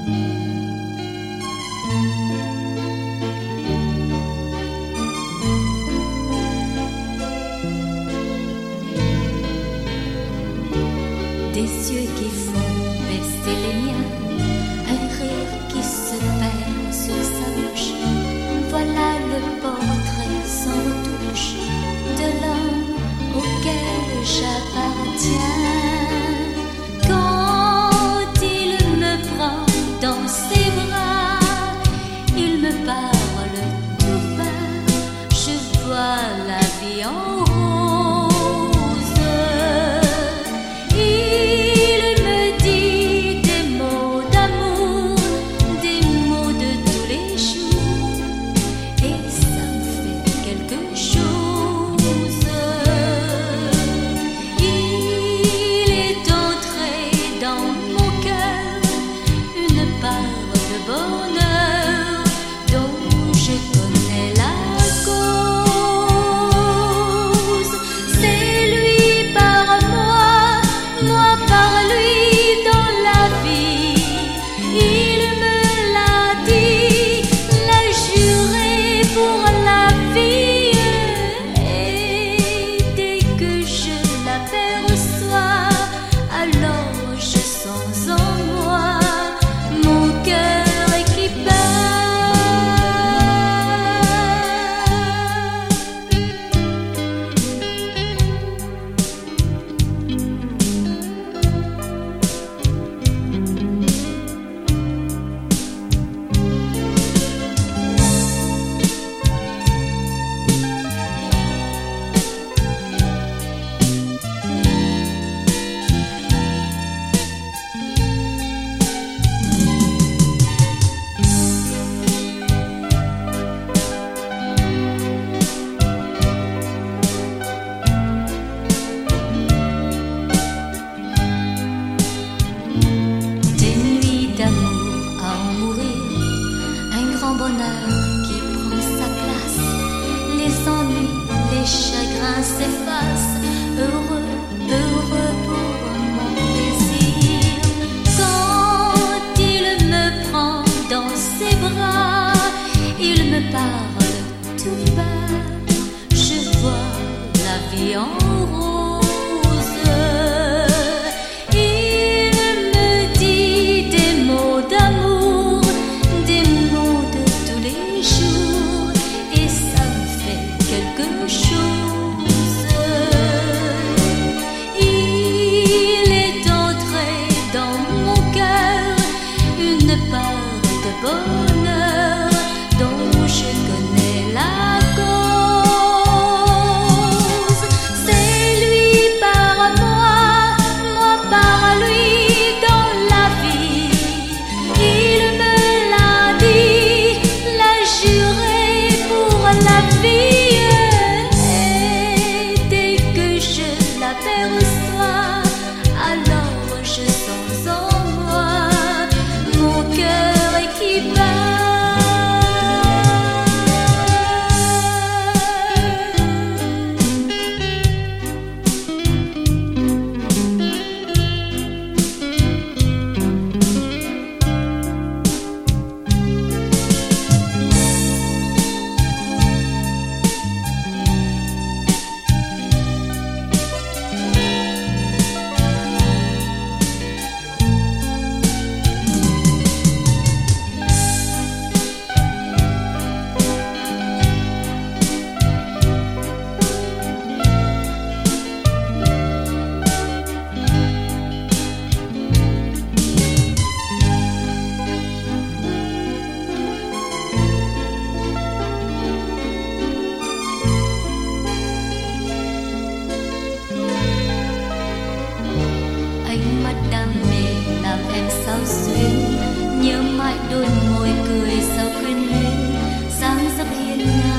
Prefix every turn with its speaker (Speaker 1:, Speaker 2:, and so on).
Speaker 1: Des yeux qui font baisser les miens, un rire qui se perd sur sa bouche. Voilà le portrait sans retouche de l'homme auquel j'appartiens. Quand il me prend dans ses bras, il me parle tout bas, je vois la vie en qui prend sa place, les ennuis, les chagrins s'effacent, heureux, heureux pour mon désir. Quand il me prend dans ses bras, il me parle tout bas, je vois la vie en rose. Il me dit des mots d'amour, des mots de tous les jours, et ça me fait quelque chose. Il est entré dans mon cœur une part de bonheur dont je connais la cause. C'est lui par moi, moi par lui dans la vie. Il me l'a dit, l'a juré pour la vie. Et dès que je l'aperçois, alors je sens en moi mon cœur qui bat. Ánh mắt đam mê làm em sao xuyến, nhớ mãi đôi môi cười sao quyến luyến, dáng dấp hiên ngang